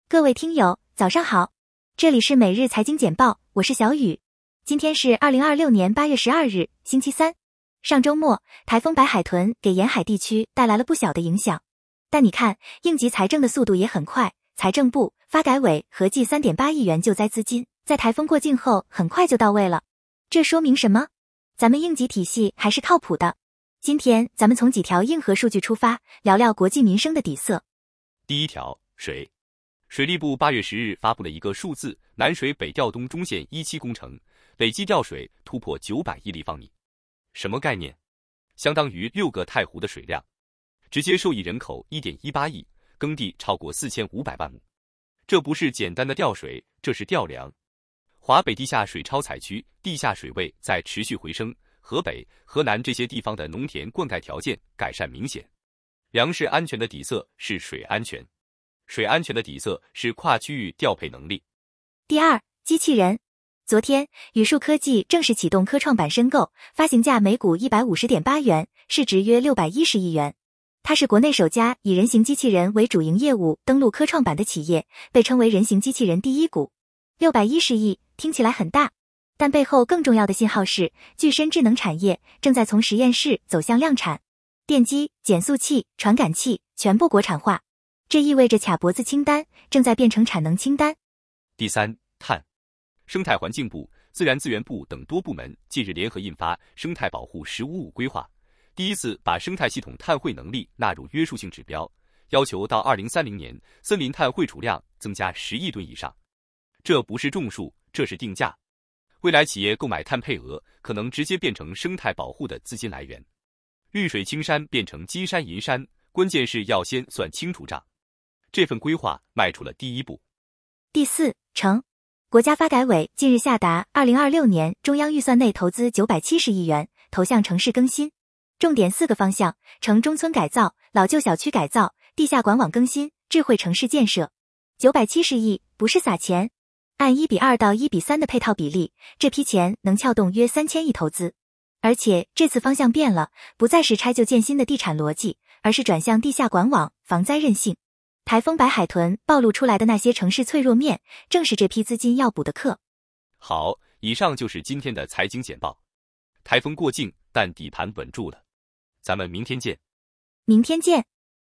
各位听友，早上好，这里是每日财经简报，我是小雨。今天是2026年8月12日，星期三。上周末，台风白海豚给沿海地区带来了不小的影响。但你看，应急财政的速度也很快，财政部、发改委合计3.8亿元救灾资金，在台风过境后很快就到位了。这说明什么？咱们应急体系还是靠谱的。今天咱们从几条硬核数据出发，聊聊国计民生的底色。 第一条，水。水利部8月10日发布了一个数字，南水北调东中线1期工程累计调水突破900亿立方米。什么概念？相当于6个太湖的水量。直接受益人口1.18亿，耕地超过4500万亩。这不是简单的调水，这是调粮。华北地下水超采区，地下水位在持续回升，河北、河南这些地方的农田灌溉条件改善明显。粮食安全的底色是水安全。水安全的底色是跨区域调配能力。 第二，机器人。昨天，宇树科技正式启动科创板申购，发行价每股150.8元，市值约610亿元。它是国内首家以人形机器人为主营业务登陆科创板的企业，被称为人形机器人第一股。610亿听起来很大，但背后更重要的信号是，具身智能产业正在从实验室走向量产。电机、减速器、传感器全部国产化。这意味着卡脖子清单正在变成产能清单。 第三，碳。生态环境部、自然资源部等多部门近日联合印发《生态保护“15+5”规划》，第一次把生态系统碳汇能力纳入约束性指标，要求到2030年森林碳汇储量增加10亿吨以上。这不是种树，这是定价。未来企业购买碳配额可能直接变成生态保护的资金来源。绿水青山变成金山银山，关键是要先算清楚账。这份规划迈出了第一步。 第四，城。国家发改委近日下达2026年中央预算内投资970亿元，投向城市更新。重点4个方向：城中村改造、老旧小区改造、地下管网更新、智慧城市建设。970亿不是撒钱，按1:2到1:3的配套比例，这批钱能撬动约3000亿投资。而且这次方向变了，不再是拆旧建新的地产逻辑，而是转向地下管网、防灾韧性。台风白海豚暴露出来的那些城市脆弱面，正是这批资金要补的课。 好，以上就是今天的财经简报。台风过境，但底盘稳住了。咱们明天见。 明天见。